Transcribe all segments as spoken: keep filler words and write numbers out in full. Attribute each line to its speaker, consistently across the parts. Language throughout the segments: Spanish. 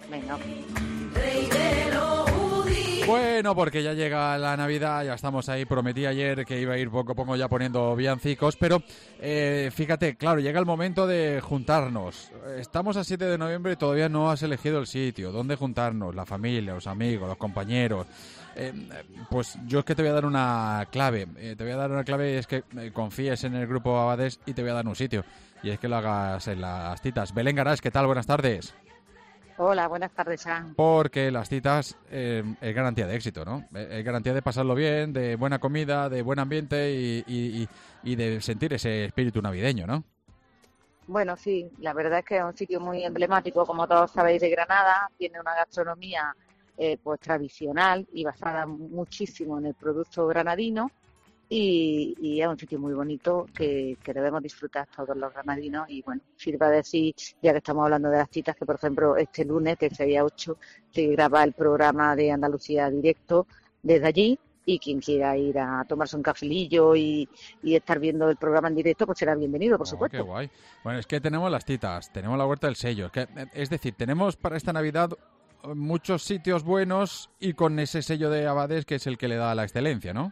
Speaker 1: Venga.
Speaker 2: Bueno, porque ya llega la Navidad, ya estamos ahí. Prometí ayer que iba a ir poco a poco ya poniendo villancicos, pero eh, fíjate, claro, llega el momento de juntarnos. Estamos a siete de noviembre y todavía no has elegido el sitio. ¿Dónde juntarnos? La familia, los amigos, los compañeros. Eh, pues yo es que te voy a dar una clave. Eh, te voy a dar una clave y es que eh, confíes en el Grupo Abades y te voy a dar un sitio. Y es que lo hagas en las citas. Belén Garas, ¿qué tal? Buenas tardes.
Speaker 1: Hola, buenas tardes, San.
Speaker 2: Porque las citas eh, es garantía de éxito, ¿no? Es garantía de pasarlo bien, de buena comida, de buen ambiente y, y, y de sentir ese espíritu navideño, ¿no?
Speaker 1: Bueno, sí, la verdad es que es un sitio muy emblemático, como todos sabéis, de Granada. Tiene una gastronomía eh, pues tradicional y basada muchísimo en el producto granadino. Y, y es un sitio muy bonito que, que debemos disfrutar todos los granadinos. Y bueno, sirva de decir, ya que estamos hablando de las citas, que por ejemplo este lunes, que es el día ocho, se graba el programa de Andalucía Directo desde allí, y quien quiera ir a tomarse un cafelillo y, y estar viendo el programa en directo, pues será bienvenido, por
Speaker 2: oh,
Speaker 1: supuesto.
Speaker 2: Qué guay. Bueno, es que tenemos las citas, tenemos la Huerta del Sello, es, que, es decir, tenemos para esta Navidad muchos sitios buenos y con ese sello de Abades que es el que le da la excelencia, ¿no?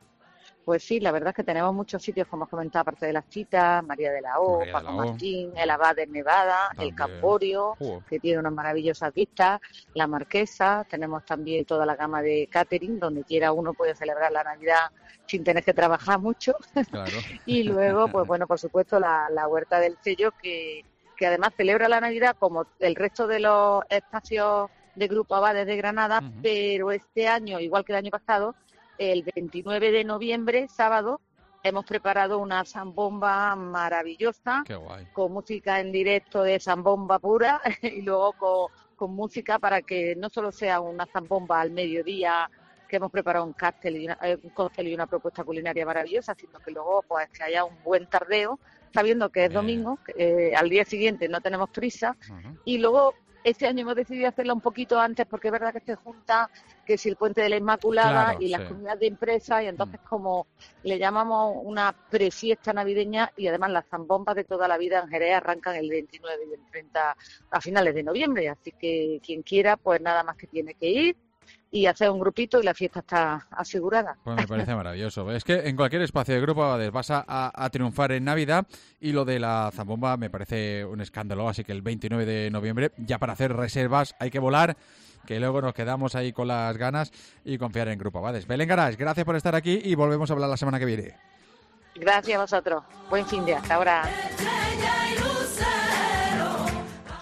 Speaker 1: Pues sí, la verdad es que tenemos muchos sitios, como os comentaba, aparte de las citas, María de la O,
Speaker 2: María
Speaker 1: Paco
Speaker 2: de la O.
Speaker 1: Martín, el Abad de Nevada,
Speaker 2: También.
Speaker 1: el Camporio,
Speaker 2: uh.
Speaker 1: que tiene unas maravillosas vistas, la Marquesa, tenemos también toda la gama de catering, donde quiera uno puede celebrar la Navidad sin tener que trabajar mucho.
Speaker 2: Claro.
Speaker 1: Y luego, pues bueno, por supuesto, la, la Huerta del Sello, que, que además celebra la Navidad como el resto de los espacios de Grupo Abades de Granada, uh-huh. Pero este año, igual que el año pasado, el veintinueve de noviembre, sábado, hemos preparado una zambomba maravillosa.
Speaker 2: Qué guay. Con
Speaker 1: música en directo de zambomba pura y luego con, con música para que no solo sea una zambomba al mediodía, que hemos preparado un cóctel y una, un cóctel y una propuesta culinaria maravillosa, sino que luego pues que haya un buen tardeo, sabiendo que es domingo, que, eh, al día siguiente no tenemos prisa, uh-huh. Y luego este año hemos decidido hacerla un poquito antes porque es verdad que se junta que si el Puente de la Inmaculada, claro, y sí. Las comunidades de empresas, y entonces mm. como le llamamos una prefiesta navideña, y además las zambombas de toda la vida en Jerez arrancan el veintinueve y el treinta a finales de noviembre, así que quien quiera pues nada más que tiene que ir y hacer un grupito y la fiesta está asegurada.
Speaker 2: Pues me parece maravilloso. Es que en cualquier espacio de Grupo Abades vas a, a, a triunfar en Navidad, y lo de la zambomba me parece un escándalo, así que el veintinueve de noviembre ya para hacer reservas hay que volar, que luego nos quedamos ahí con las ganas y confiar en Grupo Abades. Belén Garas, gracias por estar aquí y volvemos a hablar la semana que viene.
Speaker 1: Gracias a vosotros. Buen fin de hasta ahora.